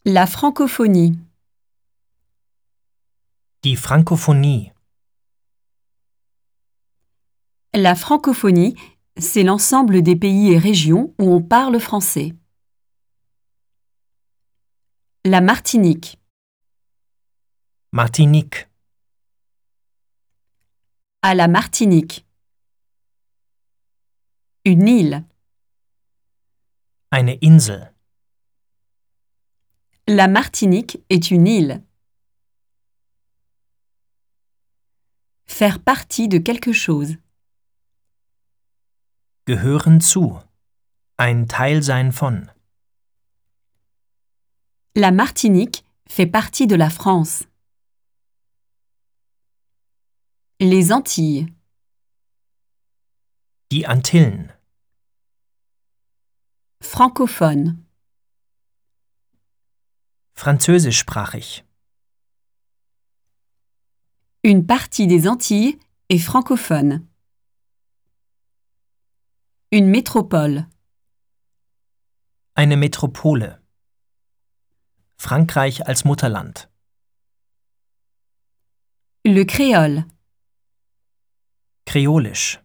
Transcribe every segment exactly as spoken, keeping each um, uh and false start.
La francophonie. Die Frankophonie. La francophonie, c'est l'ensemble des pays et régions où on parle français. La Martinique. Martinique. À la Martinique. Une île. Eine Insel. La Martinique est une île. Faire partie de quelque chose. Gehören zu. Ein Teil sein von. La Martinique fait partie de la France. Les Antilles. Die Antillen. Francophone. Französischsprachig. Une partie des Antilles est francophone. Une métropole. Eine Metropole. Frankreich als Mutterland. Le créole. Kreolisch.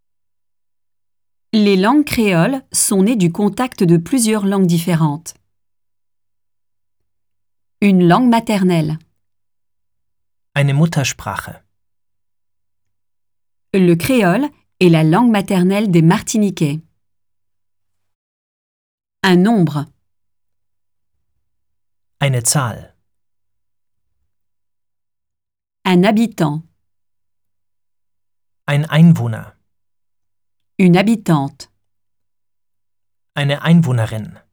Les langues créoles sont nées du contact de plusieurs langues différentes. Une langue maternelle. Eine Muttersprache. Le créole est la langue maternelle des Martiniquais. Un nombre. Eine Zahl. Un habitant. Ein Einwohner. Une habitante. Eine Einwohnerin.